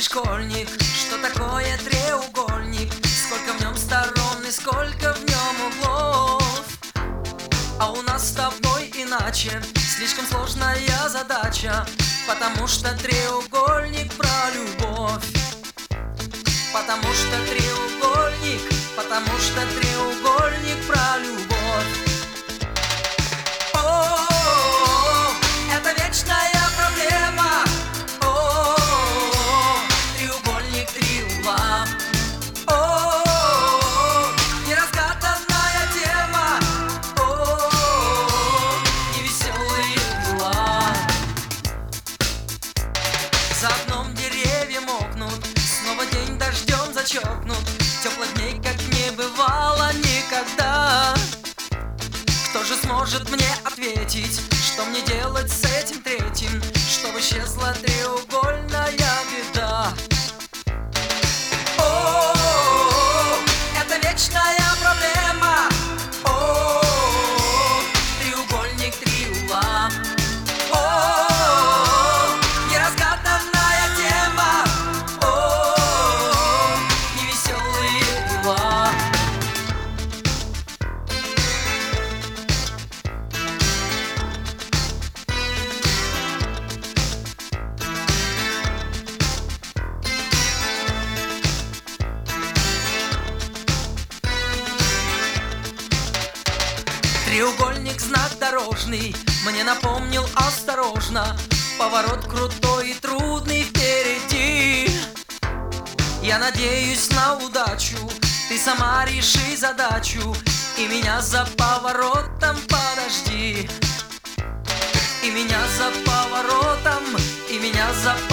школьник. Что такое треугольник? Сколько в нем сторон и сколько в нем углов? А у нас с тобой иначе, слишком сложная задача, потому что треугольник про любовь. Потому что треугольник про любовь. О, это вечная проблема. О, треугольник, три угла. О, неразгаданная тема. О, невеселые дела. За окном деревья мокнут, снова день дождем зачеркнут. Теплых дней как не бывало никогда. Кто же сможет мне ответить, что мне делать с этим третьим, чтобы исчезла треугольная беда? О, это вечная проблема. О, треугольник, три угла. О, неразгаданная тема. О, невеселые дела. Треугольник, знак дорожный, мне напомнил осторожно. Поворот крутой и трудный впереди. Я надеюсь на удачу, ты сама реши задачу, и меня за поворотом подожди. И меня за поворотом, и меня за